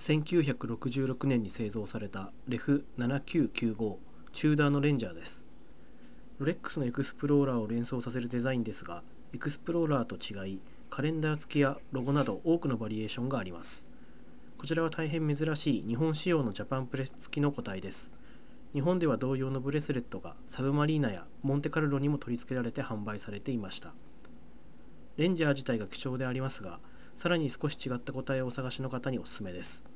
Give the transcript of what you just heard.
1966年に製造されたレフ7995チューダーのレンジャーです。ロレックスのエクスプローラーを連想させるデザインですが、エクスプローラーと違い、カレンダー付きやロゴなど多くのバリエーションがあります。こちらは大変珍しい日本仕様のジャパンプレス付きの個体です。日本では同様のブレスレットがサブマリーナやモンテカルロにも取り付けられて販売されていました。レンジャー自体が貴重でありますが、さらに少し違った個体をお探しの方におすすめです。